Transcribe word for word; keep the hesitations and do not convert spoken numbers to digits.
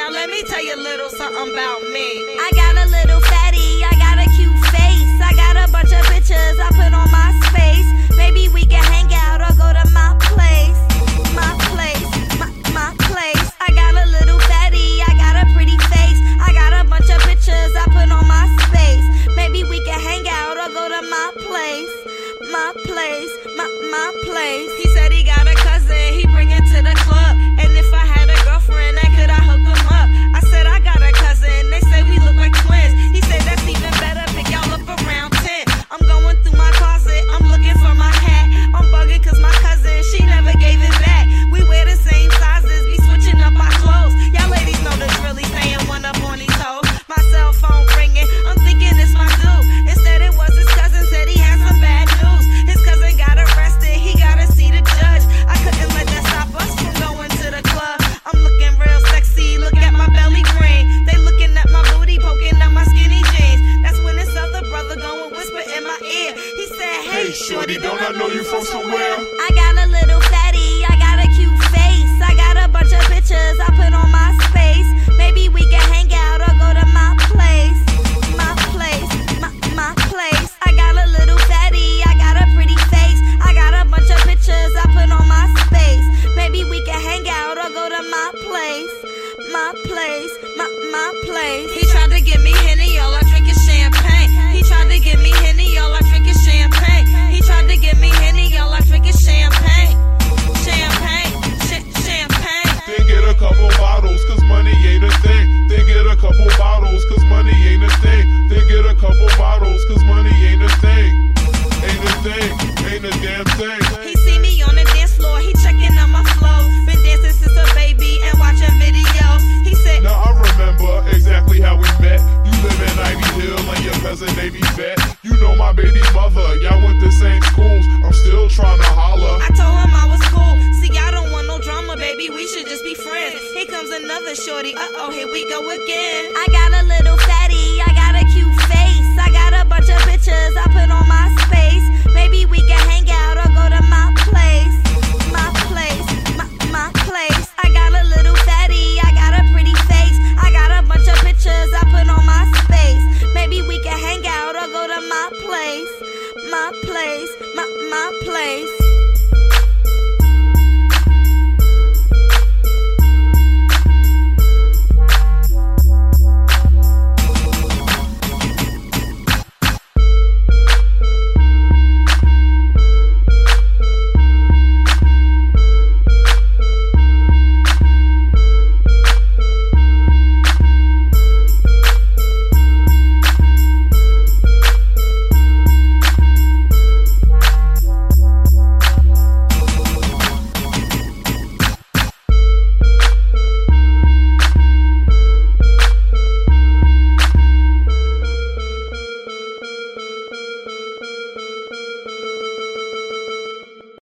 Now let me tell you a little something about me. I got a little fatty, I got a cute face. I got a bunch of pictures I put on my space. Maybe we can hang out or go to my place. My place, my, my place. I got a little fatty, I got a pretty face. I got a bunch of pictures I put on my space. Maybe we can hang out or go to my place. My place, my, my place. He said he got a cousin, he bring it to the club. And if I had a girlfriend, then could I hook him up? I said I got a cousin, they say we look like twins. He said that's even better, pick y'all up around ten. I'm going through my closet, I'm looking for my hat. I'm bugging cause my cousin, she never gave it back. We wear the same sizes, be switching up our clothes. Y'all ladies know the drill, he staying one up on these hoes. My cell phone ringing, I'm thinking it's my dude. Instead it was his cousin, said he had some bad news. His cousin got arrested, he gotta see the judge. I couldn't let that stop us from going to the club. I'm looking real sexy, look at my belly green. They looking at my booty, poking out my skinny jeans. That's when this other brother go and whisper in my ear. He said, hey, shorty, don't I know you from somewhere? I got a little fatty, I got a cute face. I got a bunch of pictures I put on my space. Maybe we can hang out or go to my place. My place, my, my place. I got a little fatty, I got a pretty face. I got a bunch of pictures I put on my space. Maybe we can hang out or go to my place. My place, my, my place. He tried to give me Henny, all I drink is champagne. He tried to give me Henny, all I drink is champagne. He tried to give me Henny, all I drink is champagne. Champagne, ch- champagne. Then get a couple bottles, cause money ain't a thing. Then get a couple bottles, cause money ain't a thing. Then get a couple bottles, cause money ain't a thing. Ain't a thing, ain't a damn thing. He see me on the dance floor, he checking out my flow. Been dancing since a baby and watching videos. He said, now I remember exactly how we met. You live in Ivy Hill and your cousin Navy vet. You know my baby mother, y'all went to same schools. I'm still trying to holler. I told him I was cool. See, I don't want no drama, baby, we should just be friends. Here comes another shorty, uh-oh, here we go again. I got a little fatty, I got a cute face. I got a bunch of pictures I put on my